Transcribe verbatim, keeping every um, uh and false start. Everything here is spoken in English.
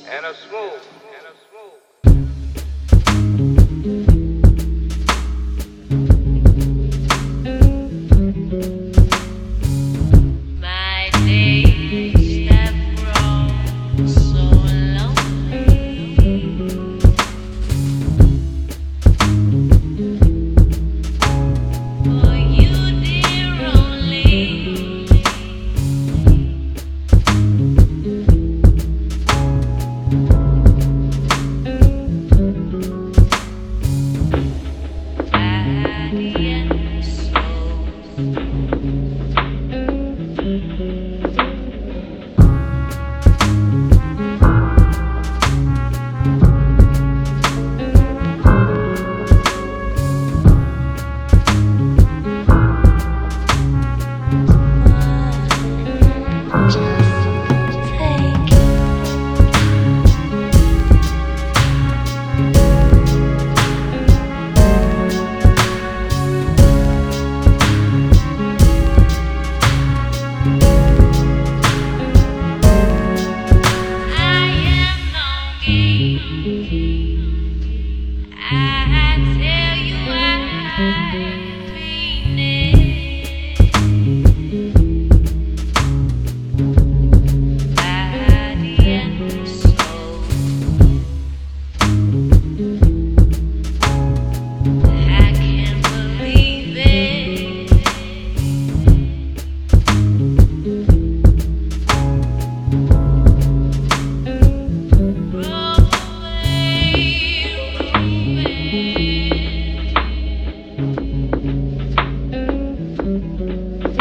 and a smooth. My days have grown so lonely. For you, dear, only. Body and soul. I tell you I mean it. Body and soul. I can't believe it. Roll away, roll away.